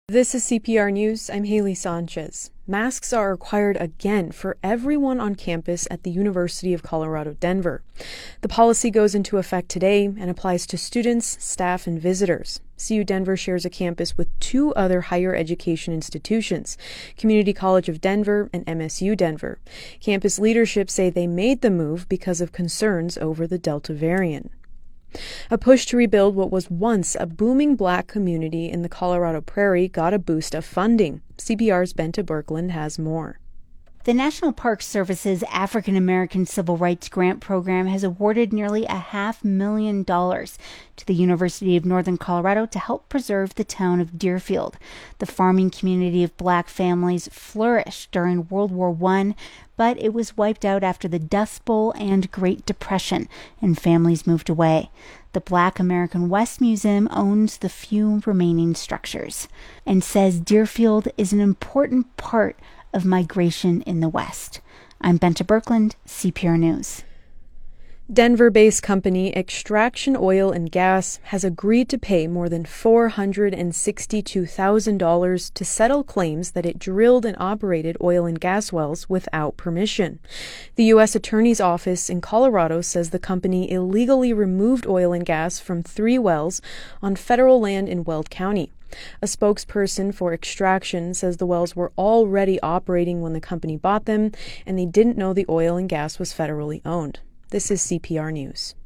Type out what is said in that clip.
This is CPR News. I'm Haley Sanchez. Masks are required again for everyone on campus at the University of Colorado, Denver. The policy goes into effect today and applies to students, staff, and visitors. CU Denver shares a campus with two other higher education institutions, Community College of Denver and MSU Denver. Campus leadership say they made the move because of concerns over the Delta variant. A push to rebuild what was once a booming Black community in the Colorado Prairie got a boost of funding. CPR's Bente Birkeland has more. The National Park Service's African American Civil Rights Grant Program has awarded nearly $500,000 to the University of Northern Colorado to help preserve the town of Deerfield. The farming community of Black families flourished during World War I, but it was wiped out after the Dust Bowl and Great Depression, and families moved away. The Black American West Museum owns the few remaining structures and says Deerfield is an important part of migration in the West. I'm Bente Birkeland, CPR News. Denver-based company Extraction Oil and Gas has agreed to pay more than $462,000 to settle claims that it drilled and operated oil and gas wells without permission. The U.S. Attorney's Office in Colorado says the company illegally removed oil and gas from 3 wells on federal land in Weld County. A spokesperson for Extraction says the wells were already operating when the company bought them, and they didn't know the oil and gas was federally owned. This is CPR News.